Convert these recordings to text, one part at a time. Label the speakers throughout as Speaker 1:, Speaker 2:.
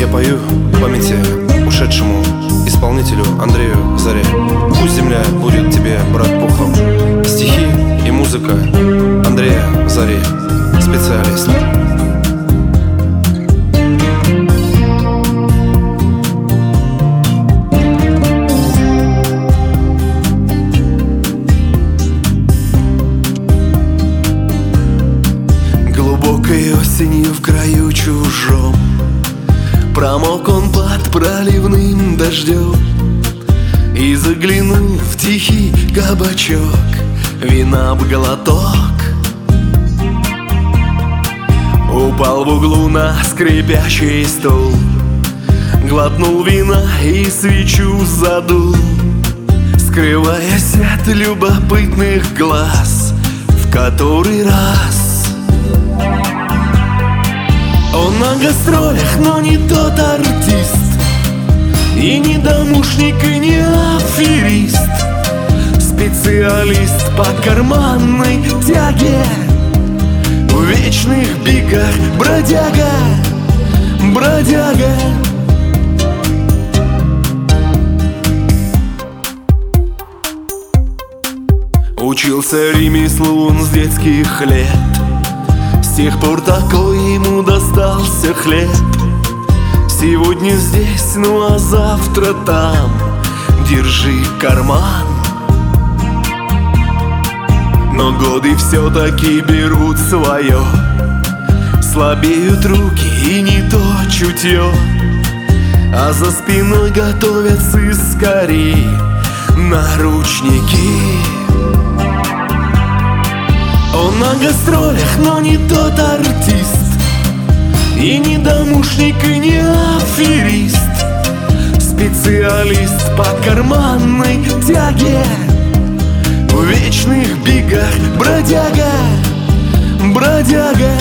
Speaker 1: пою в памяти ушедшему исполнителю Андрею Заре. Пусть земля будет тебе, брат, пухом. Стихи и музыка Андрея Заре, специалист.
Speaker 2: Глубокой осенью в краю чужом промок он под проливным дождем и заглянул в тихий кабачок, вина б глоток. Упал в углу на скрипящий стул, глотнул вина и свечу задул, скрываясь от любопытных глаз в который раз. Он на гастролях, но не тот артист, и не домушник, и не аферист, специалист по карманной тяге, в вечных бегах бродяга, бродяга. Учился ремеслу он с детских лет, с тех пор такой ему достался хлеб. Сегодня здесь, ну а завтра там, держи карман. Но годы все-таки берут свое, слабеют руки и не то чутье, а за спиной готовятся скорей наручники. Он на гастролях, но не тот артист, и не домушник, и не аферист, специалист по карманной тяге, в вечных бегах бродяга, бродяга.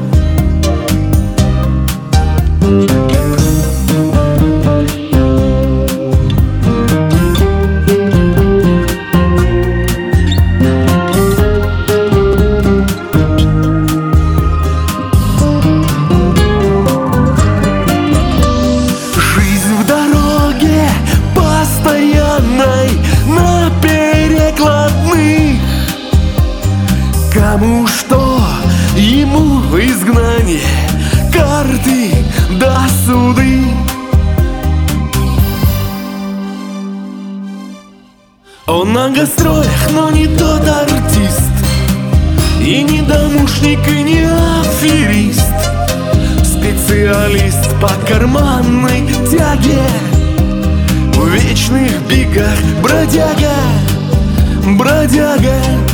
Speaker 2: На перекладных, кому что, ему изгнание, карты до суды. Он на гастролях, но не тот артист, и не домушник, и не аферист, специалист по карманной тяге, в вечных бегах бродяга, бродяга.